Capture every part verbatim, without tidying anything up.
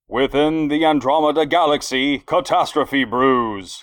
Within the Andromeda Galaxy, catastrophe brews.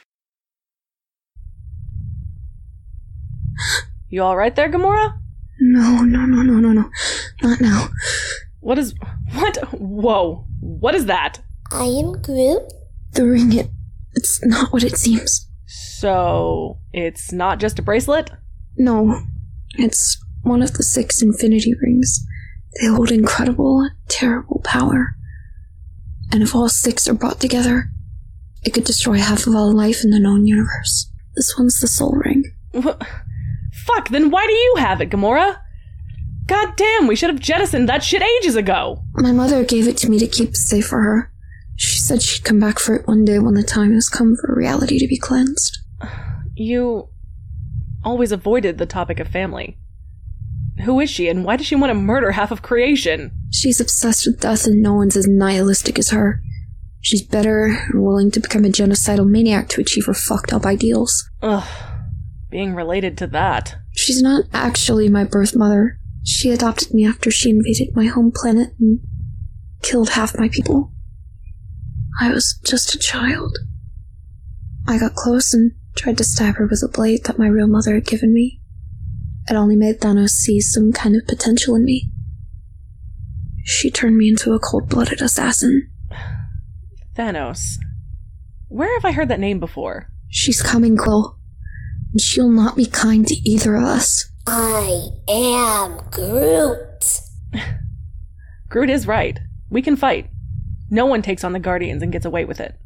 You alright there, Gamora? No, no, no, no, no, no. Not now. What is... What? Whoa. What is that? I am Groot. The ring, it... It's not what it seems. So, it's not just a bracelet? No. It's one of the six Infinity Rings. They hold incredible, terrible power. And if all six are brought together, it could destroy half of all life in the known universe. This one's the Soul Ring. What? Fuck, then why do you have it, Gamora? God damn, we should have jettisoned that shit ages ago! My mother gave it to me to keep safe for her. She said she'd come back for it one day when the time has come for reality to be cleansed. You always avoided the topic of family. Who is she, and why does she want to murder half of creation? She's obsessed with death, and no one's as nihilistic as her. She's better and willing to become a genocidal maniac to achieve her fucked up ideals. Ugh. Being related to that. She's not actually my birth mother. She adopted me after she invaded my home planet and killed half my people. I was just a child. I got close and tried to stab her with a blade that my real mother had given me. It only made Thanos see some kind of potential in me. She turned me into a cold-blooded assassin. Thanos. Where have I heard that name before? She's coming, Quill. And she'll not be kind to either of us. I am Groot. Groot is right. We can fight. No one takes on the Guardians and gets away with it.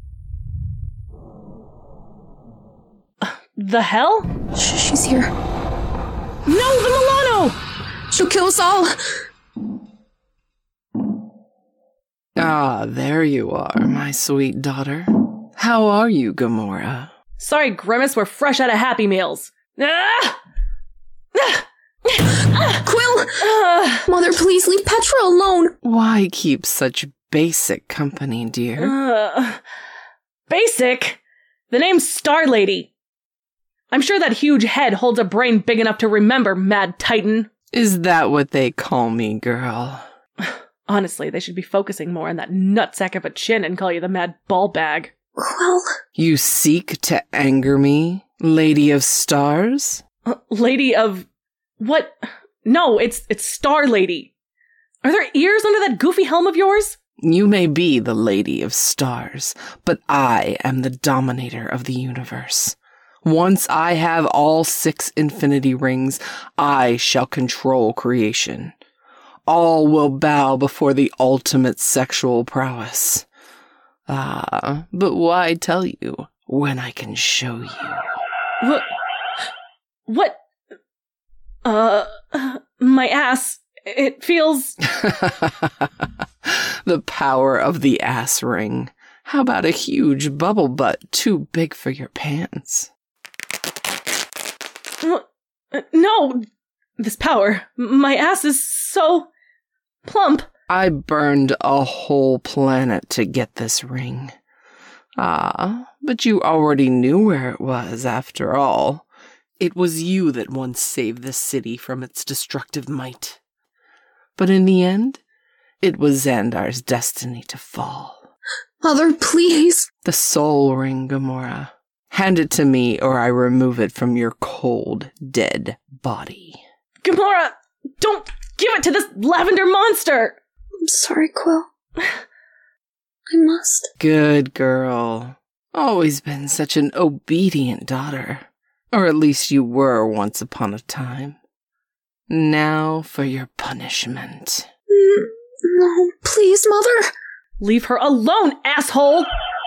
The hell? Shh, she's here. No, the Milano! She'll kill us all! Ah, there you are, my sweet daughter. How are you, Gamora? Sorry, Grimace, we're fresh out of Happy Meals. Ah! Ah! Quill! Ah! Mother, please leave Petra alone! Why keep such basic company, dear? Uh, basic? The name's Star Lady. I'm sure that huge head holds a brain big enough to remember, Mad Titan. Is that what they call me, girl? Honestly, they should be focusing more on that nutsack of a chin and call you the Mad Ball Bag. Quill? You seek to anger me, Lady of Stars? Uh, lady of... What? No, it's it's Star Lady. Are there ears under that goofy helm of yours? You may be the Lady of Stars, but I am the dominator of the universe. Once I have all six Infinity Rings, I shall control creation. All will bow before the ultimate sexual prowess. Ah, but why tell you when I can show you? What? What? Uh, my ass. It feels... The power of the ass ring. How about a huge bubble butt too big for your pants? No! This power. My ass is so... plump. I burned a whole planet to get this ring. Ah, but you already knew where it was, after all. It was you that once saved this city from its destructive might. But in the end, it was Xandar's destiny to fall. Mother, please. The Soul Ring, Gamora. Hand it to me, or I remove it from your cold, dead body. Gamora, don't give it to this lavender monster! I'm sorry, Quill. I must. Good girl. Always been such an obedient daughter. Or at least you were once upon a time. Now for your punishment. Mm, no, please, Mother. Leave her alone, asshole!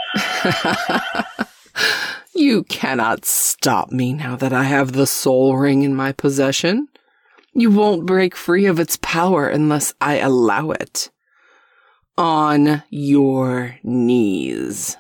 You cannot stop me now that I have the Soul Ring in my possession. You won't break free of its power unless I allow it. On your knees.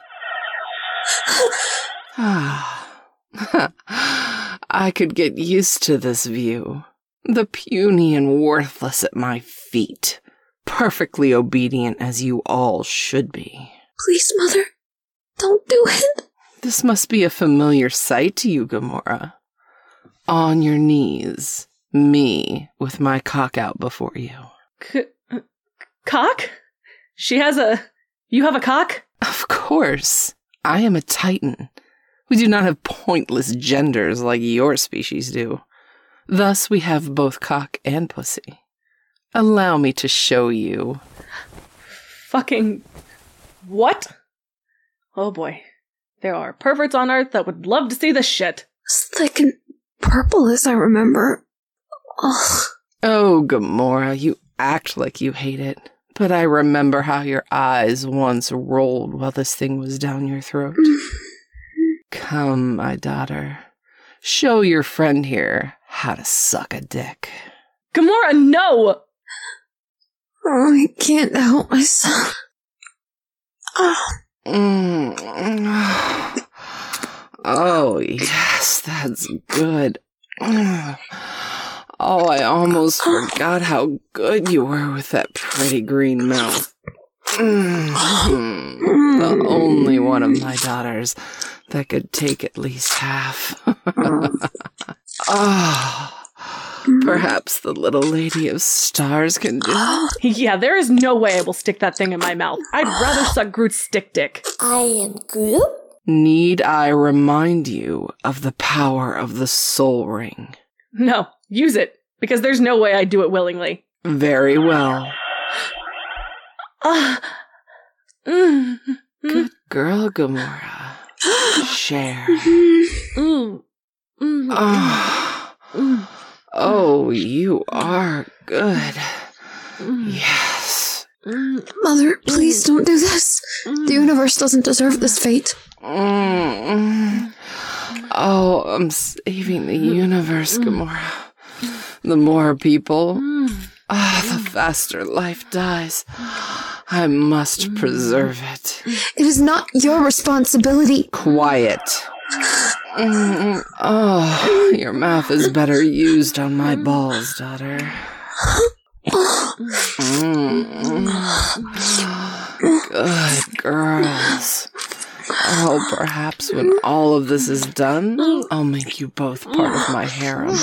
I could get used to this view. The puny and worthless at my feet. Perfectly obedient as you all should be. Please, Mother. Don't do it. This must be a familiar sight to you, Gamora. On your knees. Me, with my cock out before you. C- cock? She has a You have a cock? Of course. I am a Titan. We do not have pointless genders like your species do. Thus, we have both cock and pussy. Allow me to show you. Fucking... what? Oh boy. There are perverts on Earth that would love to see this shit. It's thick and purple as I remember. Ugh. Oh, Gamora, you act like you hate it. But I remember how your eyes once rolled while this thing was down your throat. Come, my daughter. Show your friend here how to suck a dick. Gamora, no! Oh, I can't help myself. Oh. Mm. Oh, yes, that's good. Oh, I almost forgot how good you were with that pretty green mouth. Mm. The only one of my daughters that could take at least half. Oh, perhaps the little Lady of Stars can do it. Yeah, there is no way I will stick that thing in my mouth. I'd rather suck Groot's stick dick. I am Groot. Need I remind you of the power of the Soul Ring? No, use it, because there's no way I'd do it willingly. Very well. Uh, mm, Good girl, Gamora. Share. mm, mm, Oh. mm, Oh, you are good. mm, Yes. mm, Mother, please don't do this. The universe doesn't deserve this fate. Mm. Oh, I'm saving the universe, Gamora. The more people, ah, the faster life dies. I must preserve it. It is not your responsibility. Quiet. Mm, oh, your mouth is better used on my balls, daughter. Mm. Good girls. Oh, perhaps when all of this is done, I'll make you both part of my harem.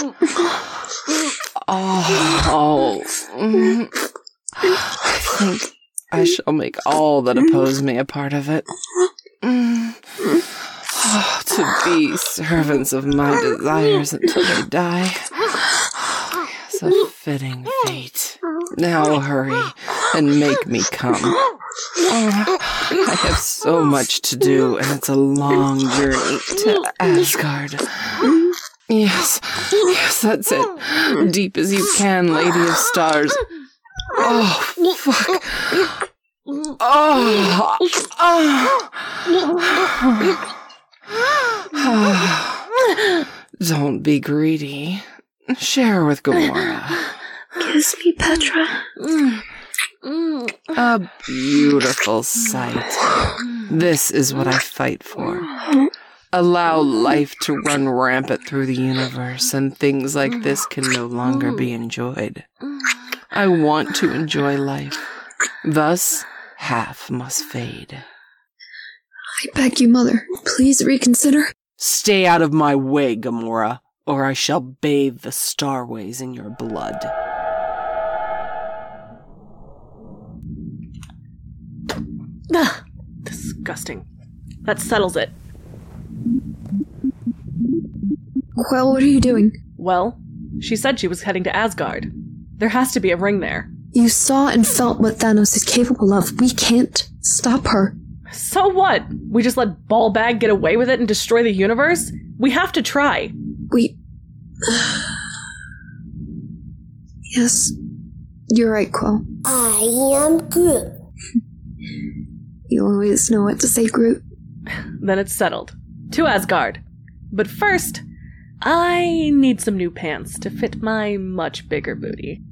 Oh, oh. Mm. I think I shall make all that oppose me a part of it. Mm. Oh, to be servants of my desires until they die. Oh, yes, a fitting fate. Now hurry and make me come. Oh, I have so much to do, and it's a long journey to Asgard. Yes, yes, that's it. Deep as you can, Lady of Stars. Oh, fuck. Oh, oh. Don't be greedy. Share with Gamora. Kiss me, Petra. A beautiful sight. This is what I fight for. Allow life to run rampant through the universe, and things like this can no longer be enjoyed. I want to enjoy life. Thus, half must fade. I beg you, Mother, please reconsider. Stay out of my way, Gamora, or I shall bathe the starways in your blood. Ugh, disgusting. That settles it. Well, what are you doing? Well, she said she was heading to Asgard. There has to be a ring there. You saw and felt what Thanos is capable of. We can't stop her. So what? We just let Ballbag get away with it and destroy the universe? We have to try. We... Yes, you're right, Quill. I am Groot. You always know what to say, Groot. Then it's settled. To Asgard. But first, I need some new pants to fit my much bigger booty.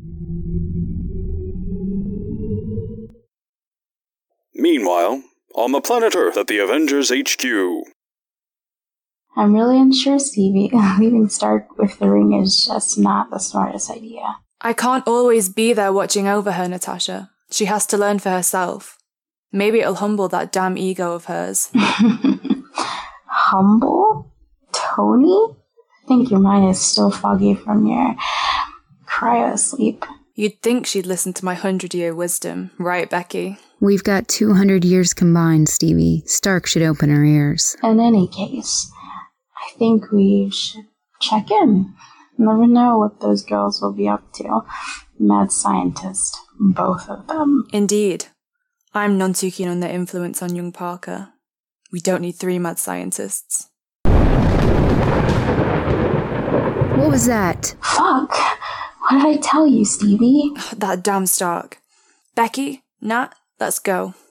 Meanwhile, on the planet Earth at the Avengers H Q. I'm really unsure, Stevie. Leaving Stark with the ring is just not the smartest idea. I can't always be there watching over her, Natasha. She has to learn for herself. Maybe it'll humble that damn ego of hers. Humble? Tony? I think your mind is still foggy from your cryo sleep. You'd think she'd listen to my hundred-year wisdom, right, Becky? We've got two hundred years combined, Stevie. Stark should open her ears. In any case, I think we should check in. Never know what those girls will be up to. Mad scientist, both of them. Indeed. I'm none too keen on their influence on young Parker. We don't need three mad scientists. What was that? Fuck! What did I tell you, Stevie? That damn Stark. Becky, Nat, let's go.